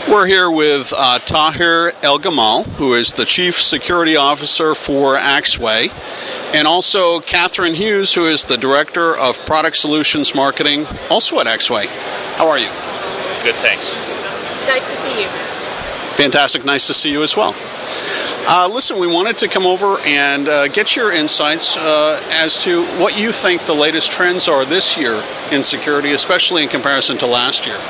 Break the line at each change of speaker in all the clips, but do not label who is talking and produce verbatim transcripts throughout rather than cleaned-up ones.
We're here with uh, Tahir El-Gamal, who is the Chief Security Officer for Axway, and also Catherine Hughes, who is the Director of Product Solutions Marketing, also at Axway. How are you?
Good, thanks.
Nice to see you.
Fantastic. Nice to see you as well. Uh, listen, we wanted to come over and uh, get your insights uh, as to what you think the latest trends are this year in security, especially in comparison to last year.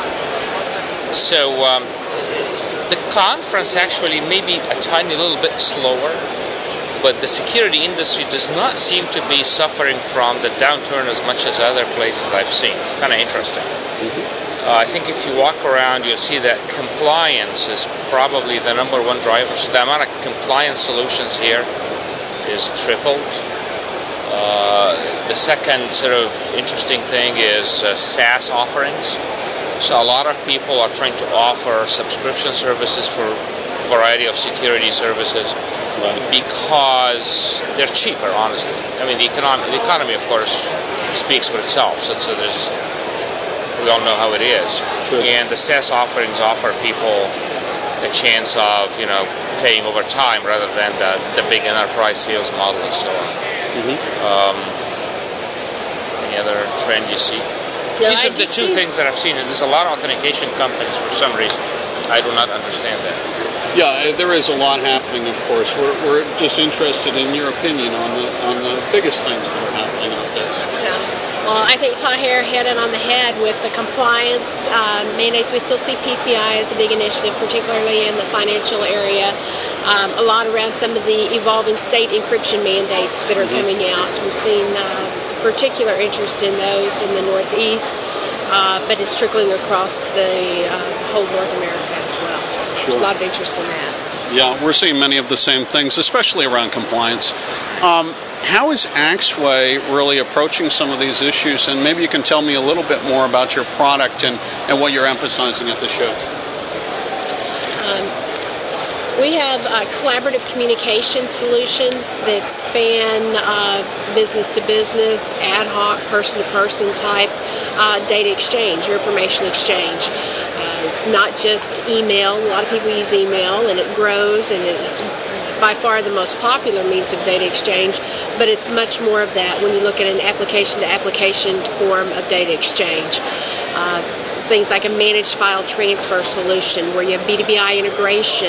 So um, the conference actually may be a tiny little bit slower, but the security industry does not seem to be suffering from the downturn as much as other places I've seen. Kind of interesting. Mm-hmm. Uh, I think if you walk around, you'll see that compliance is probably the number one driver. So the amount of compliance solutions here is tripled. Uh, the second sort of interesting thing is uh, SaaS offerings. So a lot of people are trying to offer subscription services for a variety of security services right. because they're cheaper, honestly. I mean, the economy, the economy, of course, speaks for itself. So, so there's, we all know how it is.
Sure.
And the SaaS offerings offer people a chance of, you know, paying over time rather than the, the big enterprise sales model and so on. Mm-hmm. Um, any other trend you see?
No,
These
I
are the two
see.
things that I've seen, and there's a lot of authentication companies for some reason. I do not understand that.
Yeah, there is a lot happening, of course. We're, we're just interested in your opinion on the on the biggest things that are happening out there.
Yeah. Well, I think Tahir hit it on the head with the compliance uh, mandates. We still see P C I as a big initiative, particularly in the financial area. Um, a lot around some of the evolving state encryption mandates that are mm-hmm. coming out. We've seen uh, particular interest in those in the Northeast, uh, but it's trickling across the uh, whole North America as well. So
sure.
There's a lot of interest in that.
Yeah, we're seeing many of the same things, especially around compliance. Um, how is Axway really approaching some of these issues? And maybe you can tell me a little bit more about your product and, and what you're emphasizing at the show.
Um, We have uh, collaborative communication solutions that span uh, business to business, ad hoc, person to person type uh, data exchange, or information exchange. Uh, it's not just email. A lot of people use email, and it grows, and it's by far the most popular means of data exchange, but it's much more of that when you look at an application to application form of data exchange. Uh, Things like a managed file transfer solution where you have B two B I integration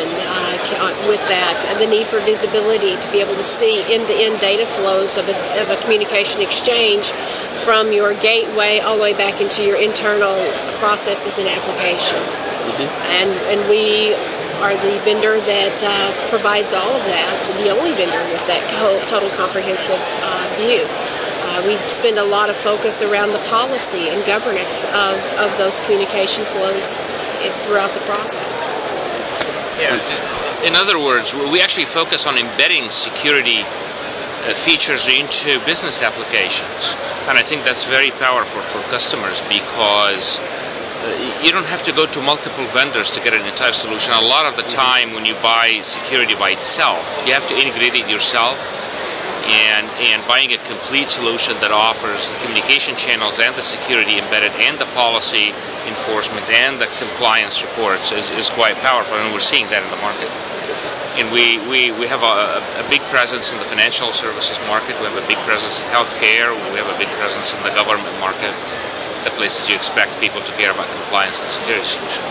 uh, with that, and the need for visibility to be able to see end-to-end data flows of a, of a communication exchange from your gateway all the way back into your internal processes and applications. Mm-hmm. And, and we are the vendor that uh, provides all of that, the only vendor with that whole total comprehensive uh, view. Uh, we spend a lot of focus around the policy and governance of, of those communication flows throughout the process.
Yeah. In other words, we actually focus on embedding security uh, features into business applications. And I think that's very powerful for customers because uh, you don't have to go to multiple vendors to get an entire solution. A lot of the time when you buy security by itself, you have to integrate it yourself. And, and buying a complete solution that offers the communication channels and the security embedded and the policy enforcement and the compliance reports is, is quite powerful, and we're seeing that in the market. And we, we, we have a, a big presence in the financial services market, we have a big presence in healthcare, we have a big presence in the government market, the places you expect people to care about compliance and security solutions.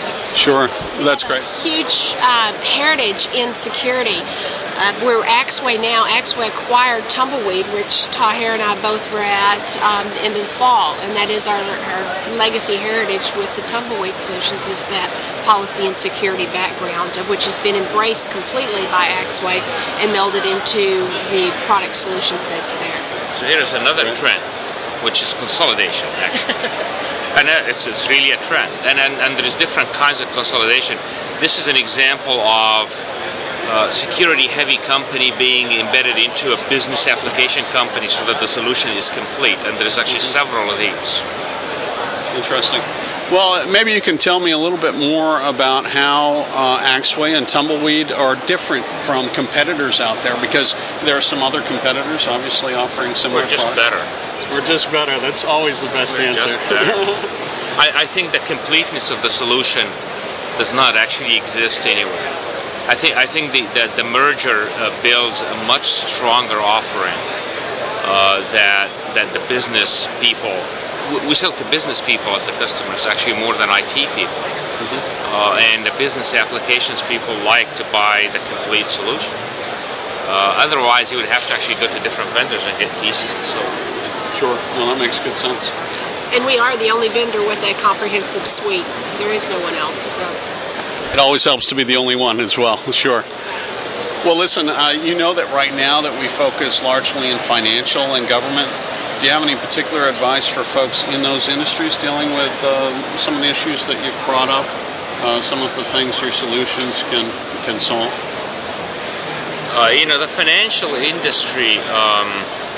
Sure, that's great.
Huge uh, heritage in security. Uh, we're Axway now. Axway acquired Tumbleweed, which Tahir and I both were at um, in the fall, and that is our, our legacy heritage with the Tumbleweed solutions is that policy and security background, which has been embraced completely by Axway and melded into the product solution sets there.
So here is another trend, which is consolidation, actually. And it's, it's really a trend. And, and, and there's different kinds of consolidation. This is an example of uh, security-heavy company being embedded into a business application company so that the solution is complete. And there's actually several of these.
Interesting. Well, maybe you can tell me a little bit more about how uh, Axway and Tumbleweed are different from competitors out there, because there are some other competitors obviously offering similar
We're just
products.
better.
We're just better. That's always the best
We're
answer.
Just better. I, I think the completeness of the solution does not actually exist anywhere. I think I think the the, the merger uh, builds a much stronger offering uh, that that the business people. We sell to business people at the customers, actually more than I T people. Mm-hmm. Uh, and the business applications people like to buy the complete solution. Uh, otherwise, you would have to actually go to different vendors and get pieces and so on.
Sure. Well, that makes good sense.
And we are the only vendor with a comprehensive suite. There is no one else. So
it always helps to be the only one as well. Sure. Well, listen, uh, you know that right now that we focus largely in financial and government. Do you have any particular advice for folks in those industries dealing with uh, some of the issues that you've brought up, uh, some of the things your solutions can can solve?
Uh, you know, the financial industry um,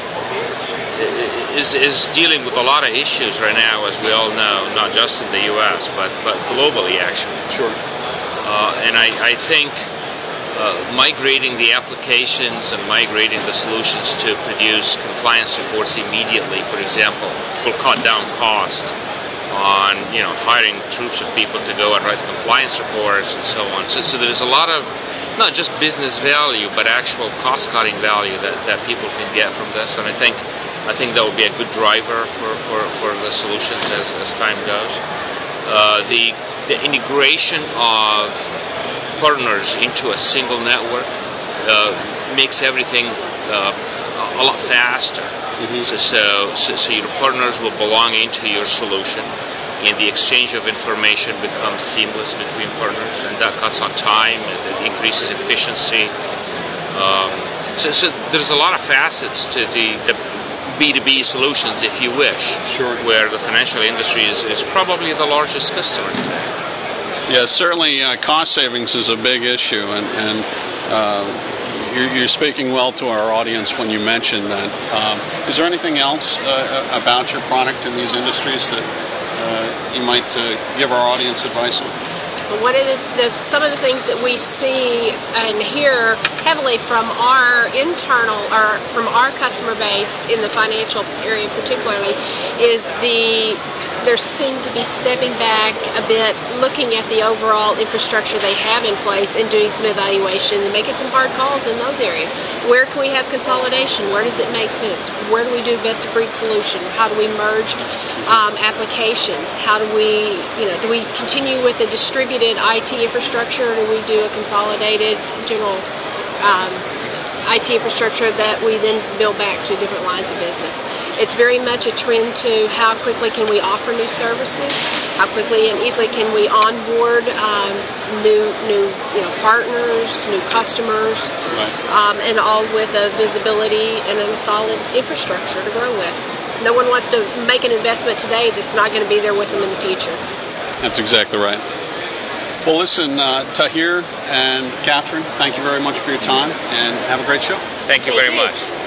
is is dealing with a lot of issues right now, as we all know, not just in the U S but but globally, actually.
Sure.
Uh, and I I think. Uh, migrating the applications and migrating the solutions to produce compliance reports immediately, for example, will cut down cost on, you know, hiring troops of people to go and write compliance reports and so on. So, so there's a lot of not just business value, but actual cost-cutting value that, that people can get from this. And I think I think that will be a good driver for, for, for the solutions as, as time goes. Uh, the the integration of partners into a single network uh, makes everything uh, a lot faster. Mm-hmm. So, so, so, so your partners will belong into your solution, and the exchange of information becomes seamless between partners, and that cuts on time, and it increases efficiency. Um, so, so there's a lot of facets to the, the B two B solutions, if you wish,
sure.
where the financial industry is, is probably the largest customer today.
Yeah, certainly uh, cost savings is a big issue, and, and uh, you're, you're speaking well to our audience when you mention that. Um, is there anything else uh, about your product in these industries that uh, you might uh, give our audience advice on?
One of the, the some of the things that we see and hear heavily from our internal or from our customer base in the financial area particularly is the there seem to be stepping back a bit, looking at the overall infrastructure they have in place and doing some evaluation and making some hard calls in those areas. Where can we have consolidation? Where does it make sense? Where do we do best of breed solution? How do we merge um, applications? How do we, you know, do we continue with a distributed I T infrastructure, or do we do a consolidated general um, I T infrastructure that we then build back to different lines of business? It's very much a trend to how quickly can we offer new services, how quickly and easily can we onboard um, new new you know partners, new customers,
right.
um, and all with a visibility and a solid infrastructure to grow with. No one wants to make an investment today that's not going to be there with them in the future.
That's exactly right. Well, listen, uh, Tahir and Catherine, thank you very much for your time, and have a great show.
Thank you
Thank
very
you.
much.